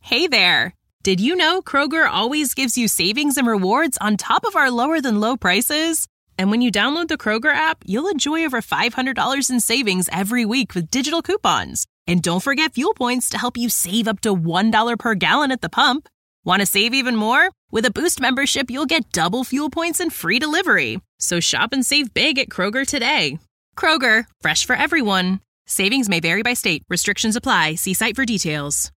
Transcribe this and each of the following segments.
Hey there! Did you know Kroger always gives you savings and rewards on top of our lower-than-low prices? And when you download the Kroger app, you'll enjoy over $500 in savings every week with digital coupons. And don't forget fuel points to help you save up to $1 per gallon at the pump. Want to save even more? With a Boost membership, you'll get double fuel points and free delivery. So shop and save big at Kroger today. Kroger, fresh for everyone. Savings may vary by state. Restrictions apply. See site for details.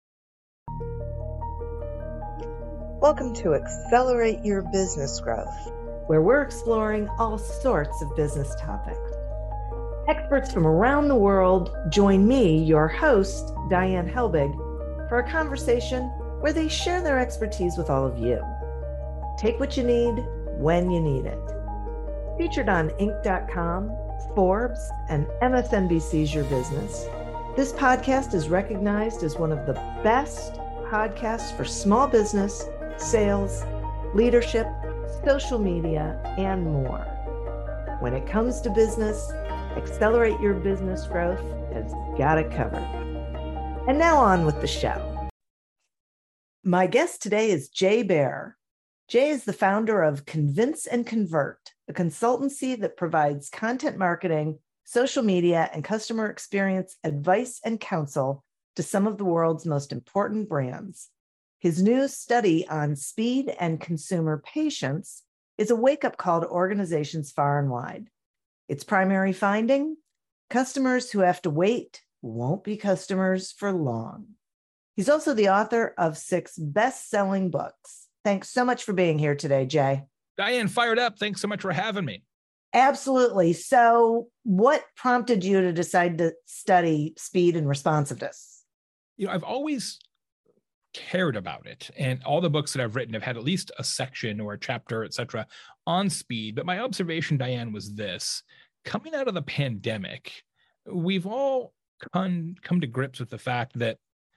Welcome to Accelerate Your Business Growth, where we're exploring all sorts of business topics. Experts from around the world join me, your host, Diane Helbig, for a conversation where they share their expertise with all of you. Take what you need when you need it. Featured on Inc.com, Forbes, and MSNBC's Your Business, this podcast is recognized as one of the best podcasts for small business, sales, leadership, social media, and more. When it comes to business, Accelerate Your Business Growth has got it covered. And now on with the show. My guest today is Jay Baer. Jay is the founder of Convince and Convert, a consultancy that provides content marketing, social media, and customer experience advice and counsel to some of the world's most important brands. His new study on speed and consumer patience is a wake-up call to organizations far and wide. Its primary finding: customers who have to wait won't be customers for long. He's also the author of 6 best-selling books. Thanks so much for being here today, Jay. Diane, fired up. Thanks so much for having me. Absolutely. So what prompted you to decide to study speed and responsiveness? I've always cared about it. And all the books that I've written have had at least a section or a chapter, et cetera, on speed. But my observation, Diane, was this: coming out of the pandemic, we've all come to grips with the fact that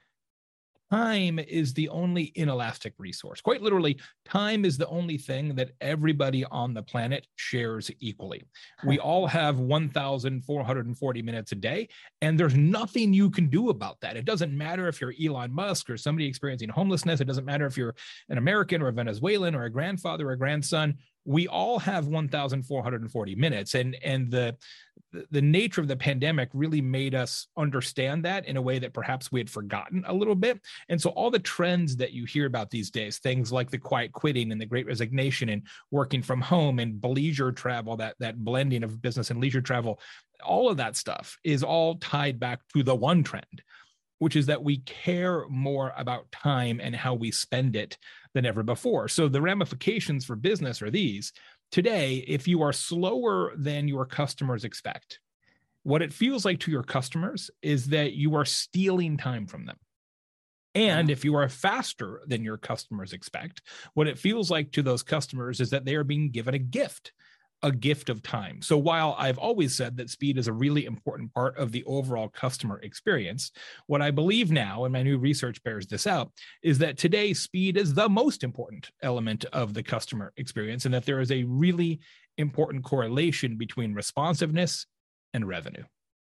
time is the only inelastic resource. Quite literally, time is the only thing that everybody on the planet shares equally. We all have 1,440 minutes a day, and there's nothing you can do about that. It doesn't matter if you're Elon Musk or somebody experiencing homelessness. It doesn't matter if you're an American or a Venezuelan or a grandfather or a grandson. We all have 1,440 minutes. And the nature of the pandemic really made us understand that in a way that perhaps we had forgotten a little bit. And so all the trends that you hear about these days, things like the quiet quitting and the great resignation and working from home and leisure travel, that blending of business and leisure travel, all of that stuff is all tied back to the one trend, which is that we care more about time and how we spend it than ever before. So the ramifications for business are these. Today, if you are slower than your customers expect, what it feels like to your customers is that you are stealing time from them. And if you are faster than your customers expect, what it feels like to those customers is that they are being given a gift of time. So while I've always said that speed is a really important part of the overall customer experience, what I believe now, and my new research bears this out, is that today speed is the most important element of the customer experience, and that there is a really important correlation between responsiveness and revenue.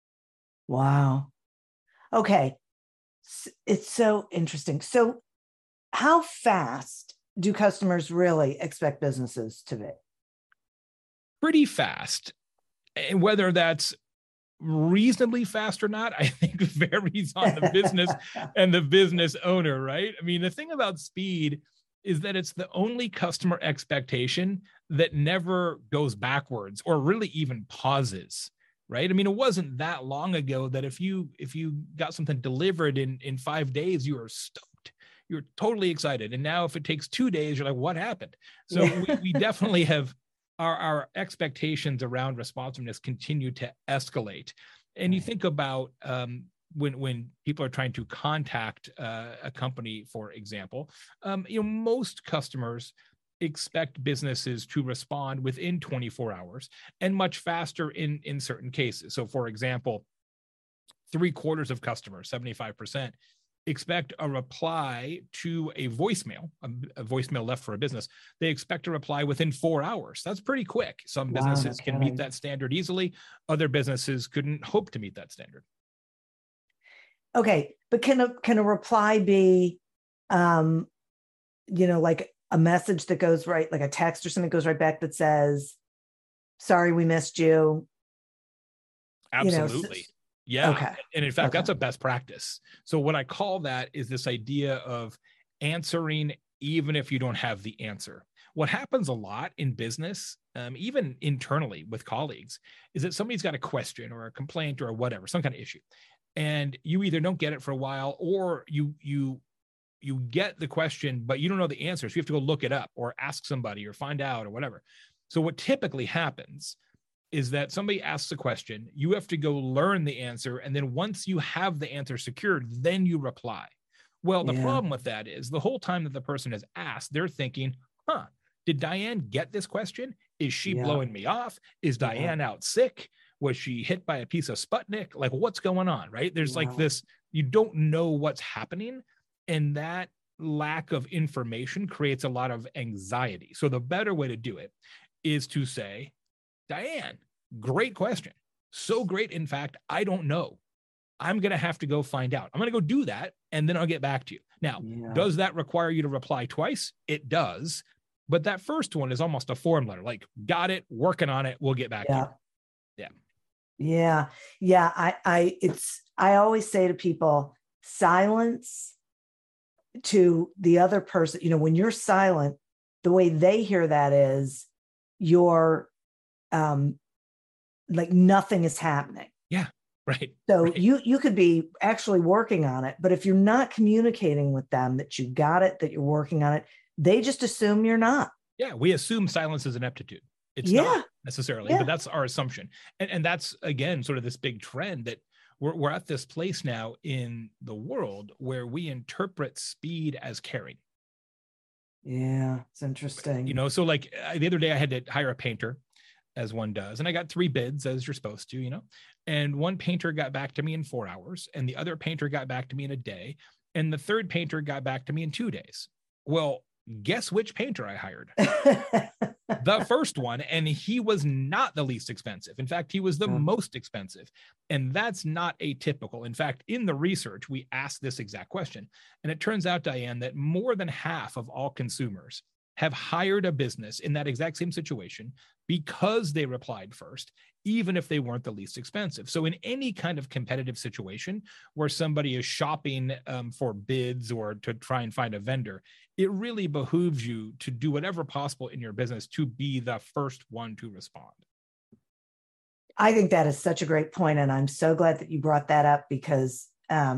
Wow. Okay. It's so interesting. So how fast do customers really expect businesses to be? Pretty fast. And whether that's reasonably fast or not, I think varies on the business and the business owner, right? I mean, the thing about speed is that it's the only customer expectation that never goes backwards or really even pauses, right? I mean, it wasn't that long ago that if you got something delivered in 5 days, you were stoked. You're totally excited. And now if it takes 2 days, you're like, what happened? So we definitely have our expectations around responsiveness continue to escalate. And you think about when people are trying to contact a company, for example, most customers expect businesses to respond within 24 hours and much faster in certain cases. So for example, 3/4 of customers, 75%, expect a reply to a voicemail left for a business. They expect a reply within 4 hours. That's pretty quick. Some businesses can meet that standard easily. Other businesses couldn't hope to meet that standard. Okay, but can a reply be like a message that goes right, like a text or something goes right back that says, sorry, we missed you. Absolutely. Yeah. Okay. And in fact, that's a best practice. So what I call that is this idea of answering even if you don't have the answer. What happens a lot in business, even internally with colleagues, is that somebody's got a question or a complaint or whatever, some kind of issue. And you either don't get it for a while, or you get the question, but you don't know the answer. So you have to go look it up or ask somebody or find out or whatever. So what typically happens is that somebody asks a question, you have to go learn the answer. And then once you have the answer secured, then you reply. Well, the problem with that is the whole time that the person has asked, they're thinking, did Diane get this question? Is she blowing me off? Is Diane out sick? Was she hit by a piece of Sputnik? Like, what's going on, right? There's like this, you don't know what's happening. And that lack of information creates a lot of anxiety. So the better way to do it is to say, Diane, great question. So great. In fact, I don't know. I'm going to have to go find out. I'm going to go do that, and then I'll get back to you. Now, does that require you to reply twice? It does. But that first one is almost a form letter. Like, got it, working on it, we'll get back to you. I always say to people, silence to the other person, when you're silent, the way they hear that is you're like nothing is happening. Right. So you could be actually working on it, but if you're not communicating with them that you got it, that you're working on it, they just assume you're not. Yeah. We assume silence is ineptitude. It's not necessarily, but that's our assumption. And that's, again, sort of this big trend that we're at this place now in the world where we interpret speed as caring. Yeah, it's interesting. So like the other day I had to hire a painter, as one does, and I got 3 bids, as you're supposed to, and one painter got back to me in 4 hours, and the other painter got back to me in a day, and the third painter got back to me in 2 days. Well, guess which painter I hired? The first one, and he was not the least expensive. In fact, he was the most expensive, and that's not atypical. In fact, in the research, we asked this exact question, and it turns out, Diane, that more than half of all consumers have hired a business in that exact same situation because they replied first, even if they weren't the least expensive. So in any kind of competitive situation where somebody is shopping for bids or to try and find a vendor, it really behooves you to do whatever possible in your business to be the first one to respond. I think that is such a great point, and I'm so glad that you brought that up, because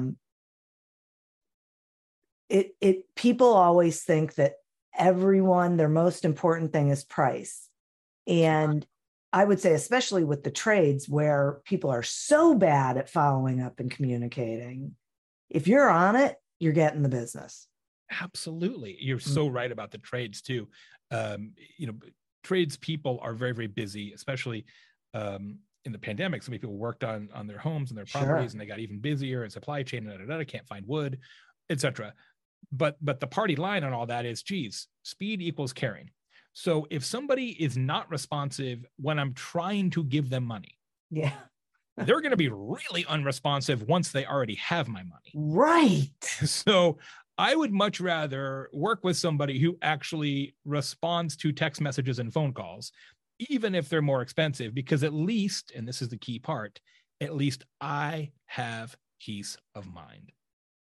people always think that their most important thing is price. And I would say, especially with the trades where people are so bad at following up and communicating, if you're on it, you're getting the business. Absolutely. You're so right about the trades too. Trades people are very, very busy, especially in the pandemic. So many people worked on their homes and their properties, and they got even busier, and supply chain, can't find wood, etc. But the party line on all that is, geez, speed equals caring. So if somebody is not responsive when I'm trying to give them money, they're going to be really unresponsive once they already have my money. Right. So I would much rather work with somebody who actually responds to text messages and phone calls, even if they're more expensive, because at least, and this is the key part, at least I have peace of mind.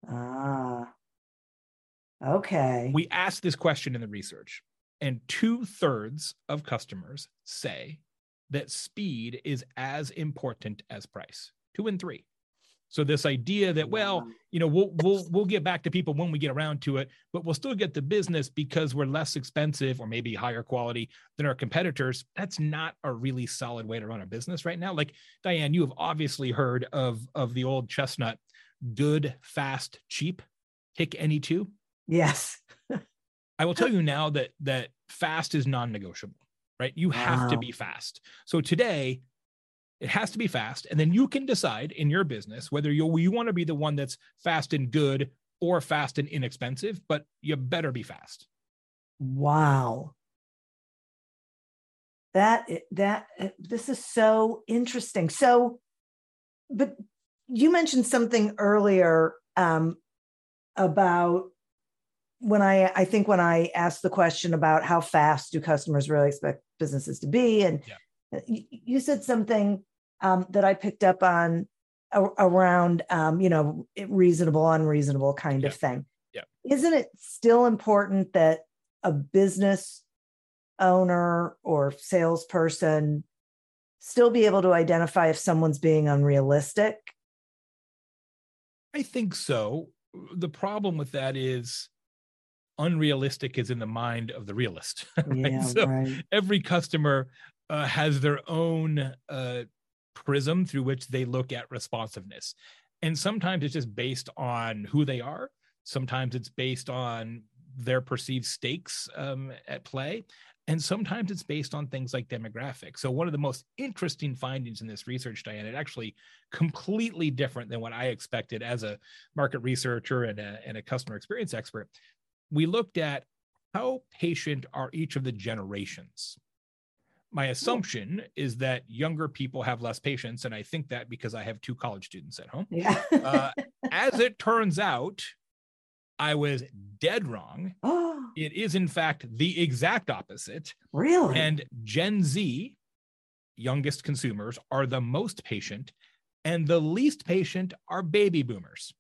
Okay. We asked this question in the research, and 2/3 of customers say that speed is as important as price. 2 in 3. So this idea that, we'll get back to people when we get around to it, but we'll still get the business because we're less expensive or maybe higher quality than our competitors. That's not a really solid way to run a business right now. Like, Diane, you have obviously heard of the old chestnut, good, fast, cheap, pick any 2. Yes. I will tell you now that fast is non-negotiable, right? You have to be fast. So today, it has to be fast. And then you can decide in your business whether you want to be the one that's fast and good or fast and inexpensive, but you better be fast. Wow. This is so interesting. So, but you mentioned something earlier about when I asked the question about how fast do customers really expect businesses to be, and you said something that I picked up on around, reasonable, unreasonable kind of thing. Yeah. Isn't it still important that a business owner or salesperson still be able to identify if someone's being unrealistic? I think so. The problem with that is unrealistic is in the mind of the realist. Right? Yeah, so right. Every customer has their own prism through which they look at responsiveness. And sometimes it's just based on who they are. Sometimes it's based on their perceived stakes at play. And sometimes it's based on things like demographics. So one of the most interesting findings in this research, Diane, it actually completely different than what I expected as a market researcher and a customer experience expert. We looked at how patient are each of the generations. My assumption is that younger people have less patience, and I think that because I have 2 college students at home. Yeah. As it turns out, I was dead wrong. It is, in fact, the exact opposite. Really? And Gen Z, youngest consumers, are the most patient, and the least patient are baby boomers.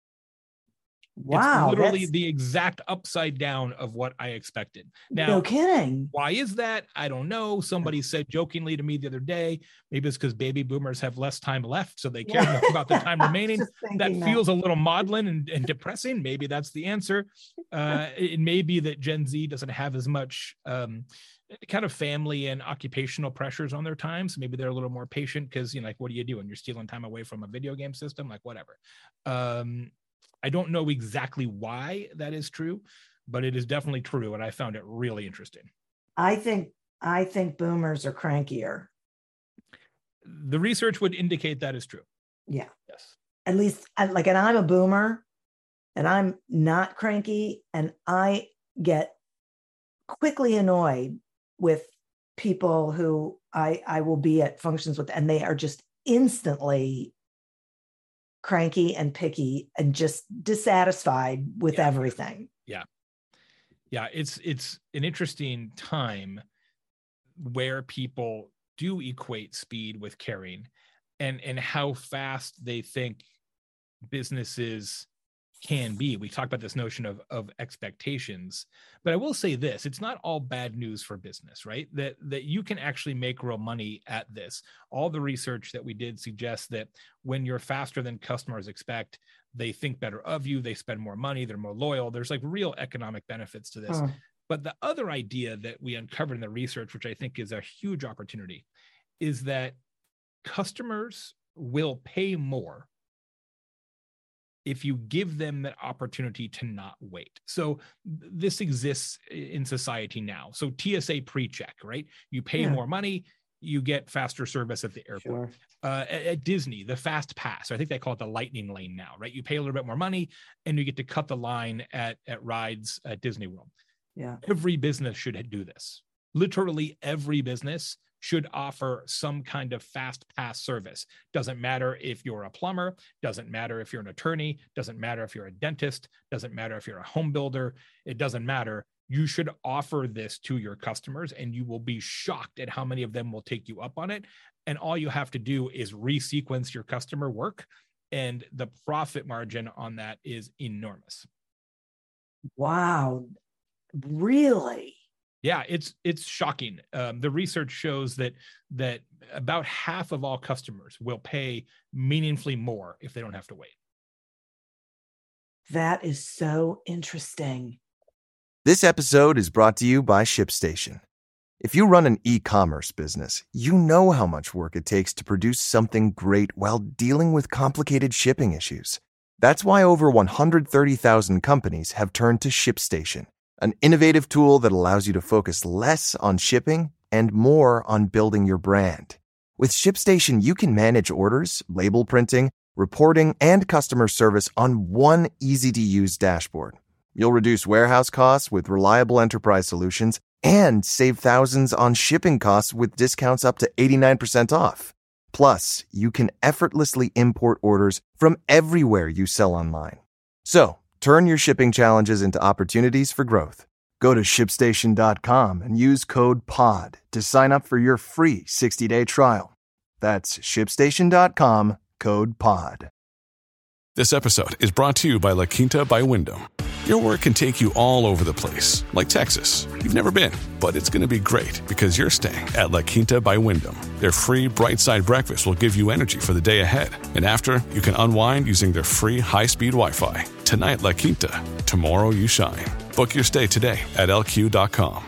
Wow. It's literally the exact upside down of what I expected. Now, no kidding. Why is that? I don't know. Somebody said jokingly to me the other day, maybe it's because baby boomers have less time left, so they care more about the time remaining. That feels a little maudlin and depressing. Maybe that's the answer. It may be that Gen Z doesn't have as much kind of family and occupational pressures on their time. So maybe they're a little more patient because, like, what do you do when you're stealing time away from a video game system? Like, whatever. I don't know exactly why that is true, but it is definitely true. And I found it really interesting. I think boomers are crankier. The research would indicate that is true. Yeah. Yes. At least and I'm a boomer and I'm not cranky, and I get quickly annoyed with people who I will be at functions with, and they are just instantly cranky and picky and just dissatisfied with everything. Yeah. It's an interesting time where people do equate speed with caring, and how fast they think businesses can be. We talked about this notion of expectations, but I will say this, it's not all bad news for business, right? That you can actually make real money at this. All the research that we did suggests that when you're faster than customers expect, they think better of you, they spend more money, they're more loyal. There's like real economic benefits to this. But the other idea that we uncovered in the research, which I think is a huge opportunity, is that customers will pay more if you give them that opportunity to not wait. So this exists in society now. So TSA pre-check, right? You pay more money, you get faster service at the airport. Sure. At Disney, the fast pass, I think they call it the lightning lane now, right? You pay a little bit more money and you get to cut the line at rides at Disney World. Yeah. Every business should do this. Literally every business should offer some kind of fast pass service. Doesn't matter if you're a plumber, doesn't matter if you're an attorney, doesn't matter if you're a dentist, doesn't matter if you're a home builder, it doesn't matter. You should offer this to your customers, and you will be shocked at how many of them will take you up on it. And all you have to do is resequence your customer work, and the profit margin on that is enormous. Wow. Really? Yeah, it's shocking. The research shows that about half of all customers will pay meaningfully more if they don't have to wait. That is so interesting. This episode is brought to you by ShipStation. If you run an e-commerce business, you know how much work it takes to produce something great while dealing with complicated shipping issues. That's why over 130,000 companies have turned to ShipStation, an innovative tool that allows you to focus less on shipping and more on building your brand. With ShipStation, you can manage orders, label printing, reporting, and customer service on one easy-to-use dashboard. You'll reduce warehouse costs with reliable enterprise solutions and save thousands on shipping costs with discounts up to 89% off. Plus, you can effortlessly import orders from everywhere you sell online. So, Turn your shipping challenges into opportunities for growth. Go to ShipStation.com and use code POD to sign up for your free 60-day trial. That's ShipStation.com, code POD. This episode is brought to you by La Quinta by Wyndham. Your work can take you all over the place, like Texas. You've never been, but it's going to be great because you're staying at La Quinta by Wyndham. Their free Bright Side breakfast will give you energy for the day ahead. And after, you can unwind using their free high-speed Wi-Fi. Tonight, La Quinta. Tomorrow, you shine. Book your stay today at LQ.com.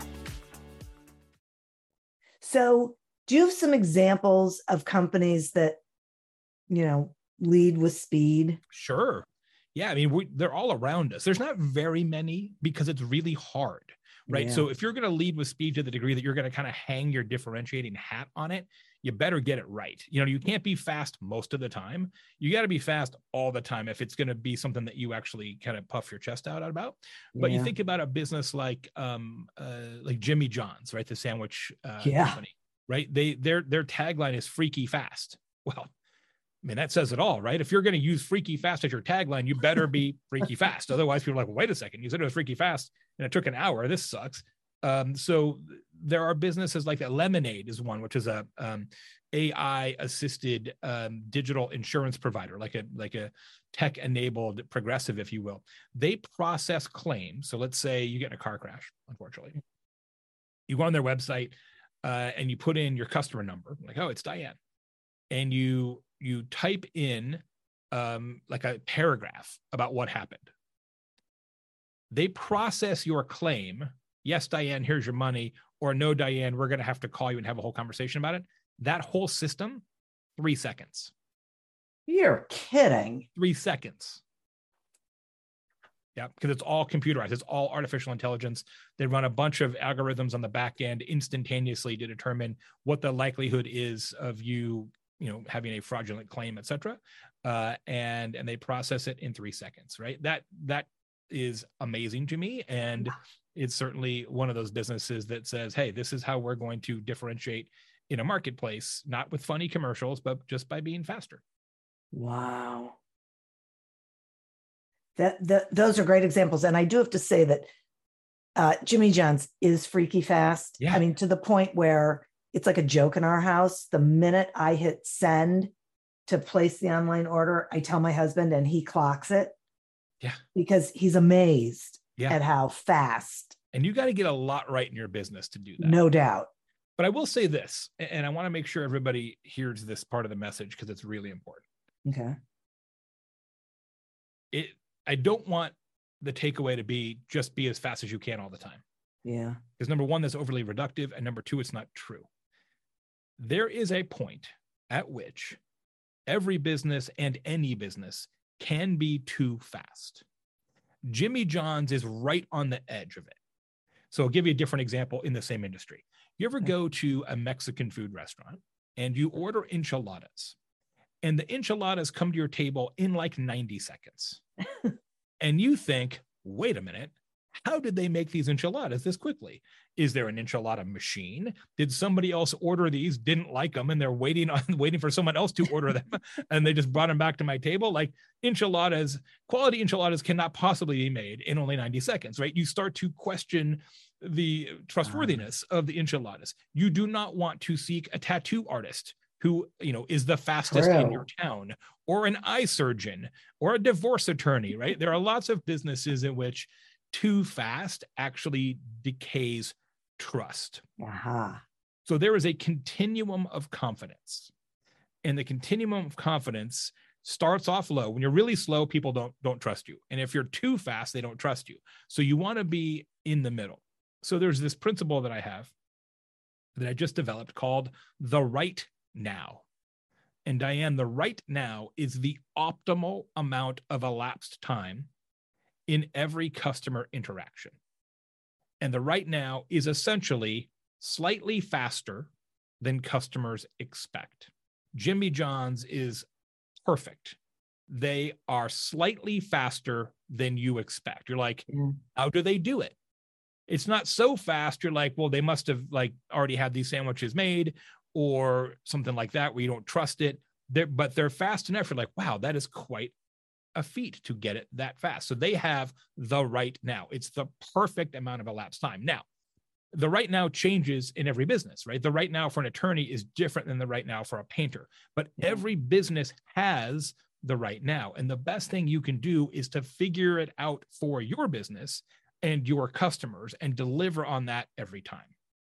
So do you have some examples of companies that, lead with speed? Sure. Yeah, I mean, they're all around us. There's not very many because it's really hard, right? Yeah. So if you're going to lead with speed to the degree that you're going to kind of hang your differentiating hat on it, you better get it right. You can't be fast most of the time. You got to be fast all the time if it's going to be something that you actually kind of puff your chest out about. But you think about a business like Jimmy John's, right? The sandwich company, right? Their tagline is freaky fast. Well, I mean, that says it all, right? If you're going to use freaky fast as your tagline, you better be freaky fast. Otherwise, people are like, well, wait a second, you said it was freaky fast and it took an hour. This sucks. So there are businesses like that. Lemonade is one, which is a AI assisted digital insurance provider, like a tech enabled Progressive, if you will. They process claims. So let's say you get in a car crash, unfortunately. You go on their website and you put in your customer number, like, oh, it's Diane. And you type in like a paragraph about what happened. They process your claim. Yes, Diane, here's your money. Or no, Diane, we're going to have to call you and have a whole conversation about it. That whole system, 3 seconds. You're kidding. 3 seconds. Yeah, because it's all computerized. It's all artificial intelligence. They run a bunch of algorithms on the back end instantaneously to determine what the likelihood is of you having a fraudulent claim, et cetera. And they process it in 3 seconds, right? That is amazing to me. And it's certainly one of those businesses that says, hey, this is how we're going to differentiate in a marketplace, not with funny commercials, but just by being faster. Wow. Those are great examples. And I do have to say that Jimmy John's is freaky fast. Yeah. I mean, to the point where it's like a joke in our house. The minute I hit send to place the online order, I tell my husband and he clocks it. Yeah. Because he's amazed at how fast. And you got to get a lot right in your business to do that. No doubt. But I will say this, and I want to make sure everybody hears this part of the message because it's really important. Okay. I don't want the takeaway to be just be as fast as you can all the time. Yeah. Because number one, that's overly reductive. And number two, it's not true. There is a point at which every business and any business can be too fast. Jimmy John's is right on the edge of it. So I'll give you a different example in the same industry. You ever go to a Mexican food restaurant and you order enchiladas, and the enchiladas come to your table in like 90 seconds. And you think, wait a minute, how did they make these enchiladas this quickly? Is there an enchilada machine? Did somebody else order these, didn't like them, and they're waiting for someone else to order them, and they just brought them back to my table? Like, quality enchiladas cannot possibly be made in only 90 seconds, right? You start to question the trustworthiness of the enchiladas. You do not want to seek a tattoo artist who, is the fastest in your town, or an eye surgeon, or a divorce attorney, right? There are lots of businesses in which too fast actually decays trust. So there is a continuum of confidence, and the continuum of confidence starts off low. When you're really slow, people don't trust you. And if you're too fast, they don't trust you. So you want to be in the middle. So there's this principle that I have that I just developed called the right now. And Diane, the right now is the optimal amount of elapsed time in every customer interaction. And the right now is essentially slightly faster than customers expect. Jimmy John's is perfect. They are slightly faster than you expect. You're like, how do they do it? It's not so fast. You're like, well, they must have already had these sandwiches made or something like that where you don't trust it. But they're fast enough. You're like, wow, that is quite a feat to get it that fast. So they have the right now. It's the perfect amount of elapsed time. Now, the right now changes in every business, right? The right now for an attorney is different than the right now for a painter, but every business has the right now. And the best thing you can do is to figure it out for your business and your customers and deliver on that every time.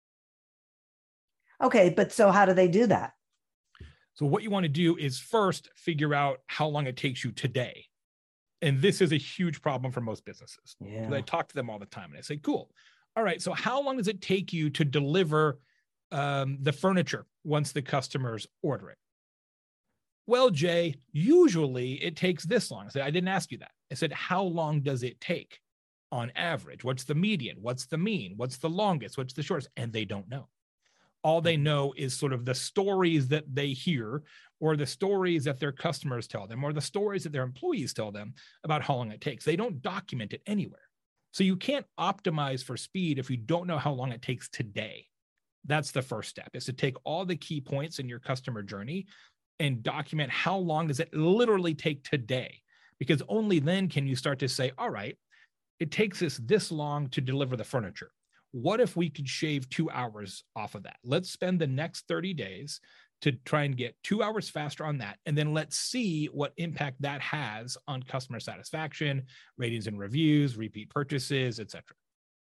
Okay, but so how do they do that? So what you want to do is first figure out how long it takes you today. And this is a huge problem for most businesses. Yeah. I talk to them all the time and I say, cool. All right, so how long does it take you to deliver the furniture once the customers order it? Well, Jay, usually it takes this long. I said, I didn't ask you that. I said, how long does it take on average? What's the median? What's the mean? What's the longest? What's the shortest? And they don't know. All they know is sort of the stories that they hear, or the stories that their customers tell them, or the stories that their employees tell them about how long it takes. They don't document it anywhere. So you can't optimize for speed if you don't know how long it takes today. That's the first step, is to take all the key points in your customer journey and document how long does it literally take today, because only then can you start to say, all right, it takes us this long to deliver the furniture. What if we could shave 2 hours off of that? Let's spend the next 30 days to try and get 2 hours faster on that. And then let's see what impact that has on customer satisfaction, ratings and reviews, repeat purchases, et cetera.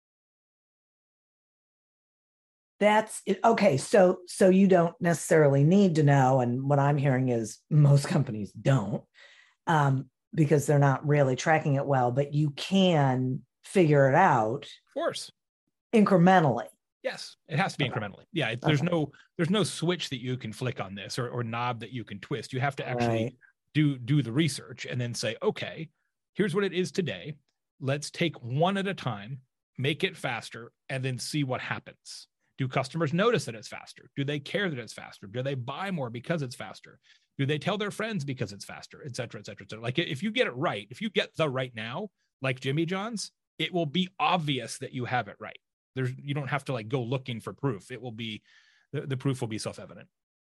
That's it. Okay. So you don't necessarily need to know. And what I'm hearing is most companies don't, because they're not really tracking it well, but you can figure it out. Of course. Incrementally. Yes, it has to be incrementally. Yeah, there's no switch that you can flick on this or knob that you can twist. You have to actually do the research and then say, okay, here's what it is today. Let's take one at a time, make it faster, and then see what happens. Do customers notice that it's faster? Do they care that it's faster? Do they buy more because it's faster? Do they tell their friends because it's faster, et cetera, et cetera, et cetera? Like if you get it right, if you get the right now, like Jimmy John's, it will be obvious that you have it right. You don't have to like go looking for proof. It will be, the proof will be self-evident.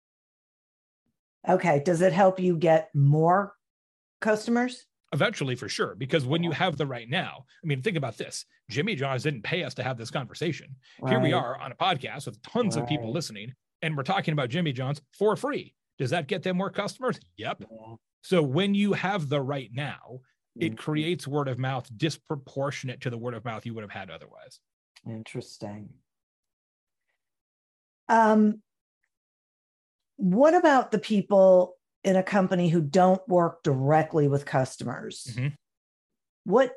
Okay. Does it help you get more customers? Eventually, for sure. Because when you have the right now, I mean, think about this. Jimmy John's didn't pay us to have this conversation. Right. Here we are on a podcast with tons of people listening, and we're talking about Jimmy John's for free. Does that get them more customers? Yep. Yeah. So when you have the right now, it creates word of mouth disproportionate to the word of mouth you would have had otherwise. Interesting. What about the people in a company who don't work directly with customers? Mm-hmm. What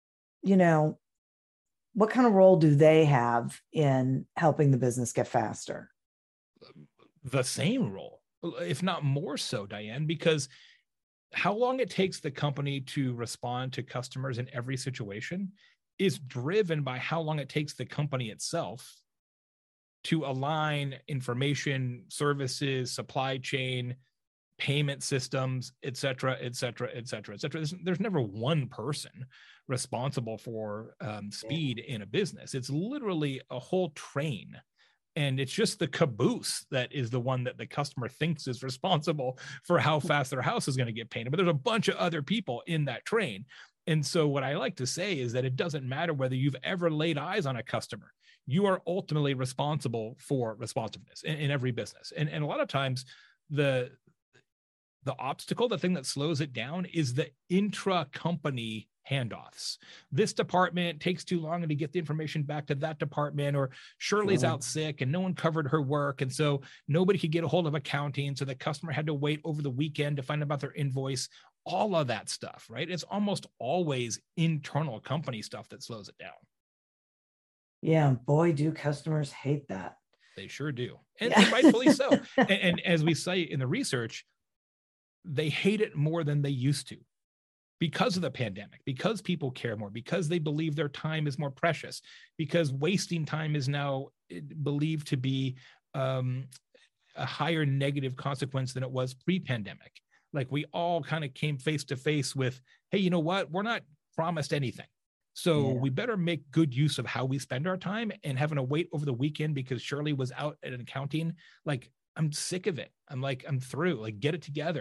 kind of role do they have in helping the business get faster? The same role, if not more so, Diane, because how long it takes the company to respond to customers in every situation is driven by how long it takes the company itself to align information, services, supply chain, payment systems, et cetera, et cetera, et cetera, et cetera. There's never one person responsible for speed in a business. It's literally a whole train. And it's just the caboose that is the one that the customer thinks is responsible for how fast their house is going to get painted. But there's a bunch of other people in that train. And so what I like to say is that it doesn't matter whether you've ever laid eyes on a customer. You are ultimately responsible for responsiveness in every business. And a lot of times the obstacle, the thing that slows it down, is the intra-company handoffs. This department takes too long to get the information back to that department, or Shirley's out sick and no one covered her work. And so nobody could get a hold of accounting. So the customer had to wait over the weekend to find out about their invoice, all of that stuff, right? It's almost always internal company stuff that slows it down. Yeah. Boy, do customers hate that. They sure do. And rightfully so. And as we say in the research, they hate it more than they used to because of the pandemic, because people care more, because they believe their time is more precious, because wasting time is now believed to be a higher negative consequence than it was pre-pandemic. Like we all kind of came face to face with, hey, you know what? We're not promised anything. So we better make good use of how we spend our time, and having to wait over the weekend because Shirley was out at an accounting. Like, I'm sick of it. I'm through, like, get it together.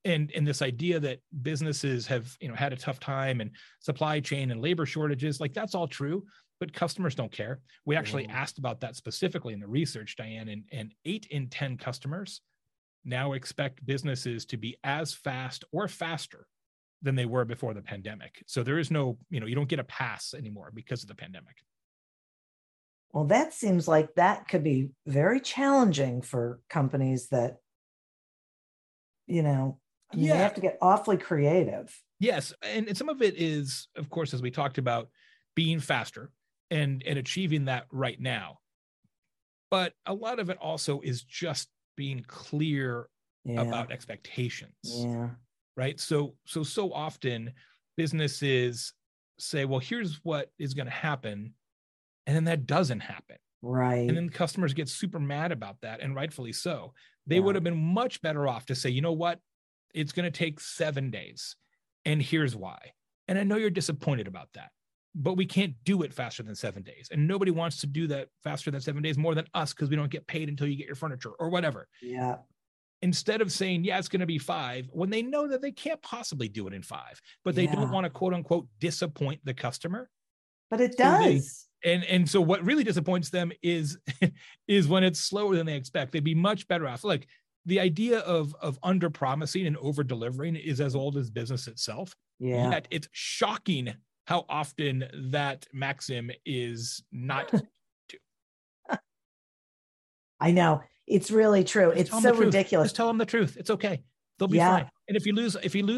And this idea that businesses have, had a tough time and supply chain and labor shortages, like that's all true, but customers don't care. We actually asked about that specifically in the research, Diane, and 8 in 10 customers now expect businesses to be as fast or faster than they were before the pandemic. So there is no, you don't get a pass anymore because of the pandemic. Well, that seems like that could be very challenging for companies that, they have to get awfully creative. Yes. And some of it is, of course, as we talked about, being faster and achieving that right now. But a lot of it also is just being clear about expectations. Yeah. Right. So often businesses say, well, here's what is going to happen. And then that doesn't happen. Right. And then customers get super mad about that, and rightfully so. They would have been much better off to say, you know what? It's going to take 7 days. And here's why. And I know you're disappointed about that, but we can't do it faster than 7 days. And nobody wants to do that faster than 7 days more than us, because we don't get paid until you get your furniture or whatever. Yeah. Instead of saying, it's going to be 5, when they know that they can't possibly do it in 5, but they don't want to quote unquote disappoint the customer. But it does. And so what really disappoints them is when it's slower than they expect. They'd be much better off. Like the idea of under promising and over delivering is as old as business itself. Yeah. Yet it's shocking how often that maxim is not to. I know. It's really true. It's so ridiculous. Just tell them the truth. It's okay. They'll be fine. And if you lose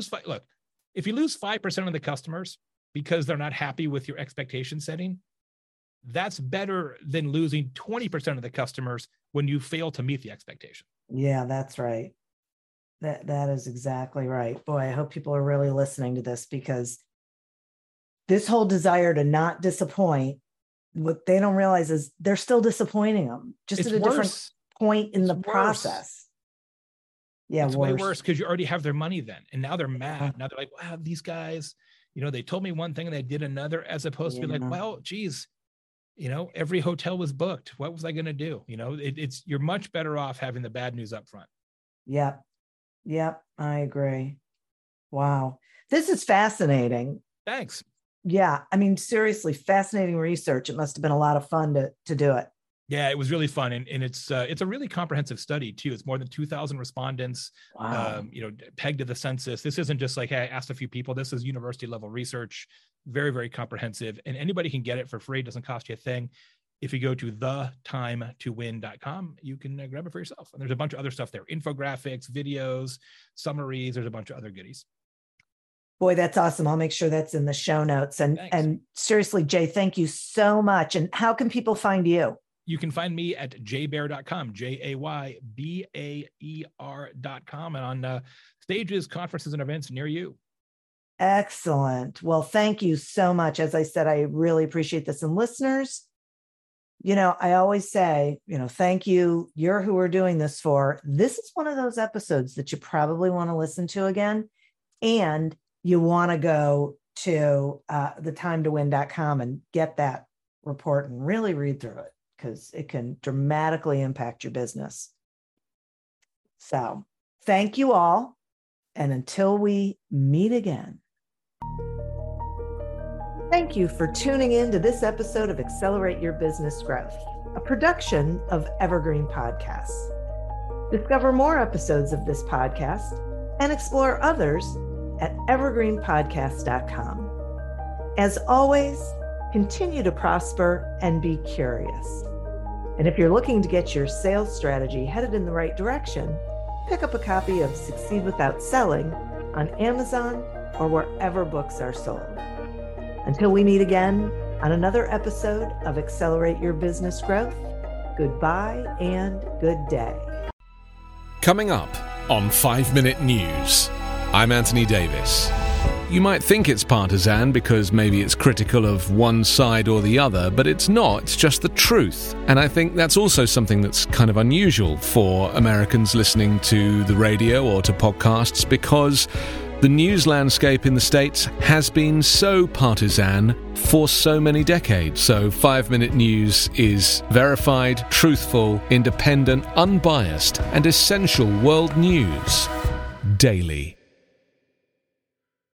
5% of the customers because they're not happy with your expectation setting, that's better than losing 20% of the customers when you fail to meet the expectation. Yeah, that's right. That is exactly right. Boy, I hope people are really listening to this, because this whole desire to not disappoint, what they don't realize is they're still disappointing them, just at a different point in the process. Yeah, it's way worse, because you already have their money then, and now they're mad. Now they're like, wow, these guys, they told me one thing and they did another, as opposed to be like, well, geez, every hotel was booked. What was I going to do? You're much better off having the bad news up front. Yep. I agree. Wow. This is fascinating. Thanks. Yeah. I mean, seriously, fascinating research. It must've been a lot of fun to do it. Yeah, it was really fun. And it's a really comprehensive study too. It's more than 2,000 respondents, pegged to the census. This isn't just like, hey, I asked a few people. This is university level research, very, very comprehensive, and anybody can get it for free. It doesn't cost you a thing. If you go to theTimeToWin.com, you can grab it for yourself. And there's a bunch of other stuff there, infographics, videos, summaries. There's a bunch of other goodies. Boy, that's awesome. I'll make sure that's in the show notes. And seriously, Jay, thank you so much. And how can people find you? You can find me at jaybaer.com, JAYBAER.com, and on stages, conferences, and events near you. Excellent. Well, thank you so much. As I said, I really appreciate this. And listeners, I always say, thank you. You're who we're doing this for. This is one of those episodes that you probably want to listen to again. And you want to go to theTimeToWin.com and get that report and really read through it, because it can dramatically impact your business. So thank you all. And until we meet again. Thank you for tuning in to this episode of Accelerate Your Business Growth, a production of Evergreen Podcasts. Discover more episodes of this podcast and explore others at evergreenpodcast.com. As always, continue to prosper and be curious. And if you're looking to get your sales strategy headed in the right direction, pick up a copy of Succeed Without Selling on Amazon or wherever books are sold. Until we meet again on another episode of Accelerate Your Business Growth, goodbye and good day. Coming up on 5 Minute News, I'm Anthony Davis. You might think it's partisan because maybe it's critical of one side or the other, but it's not. It's just the truth. And I think that's also something that's kind of unusual for Americans listening to the radio or to podcasts, because the news landscape in the States has been so partisan for so many decades. So 5 Minute News is verified, truthful, independent, unbiased, and essential world news. daily.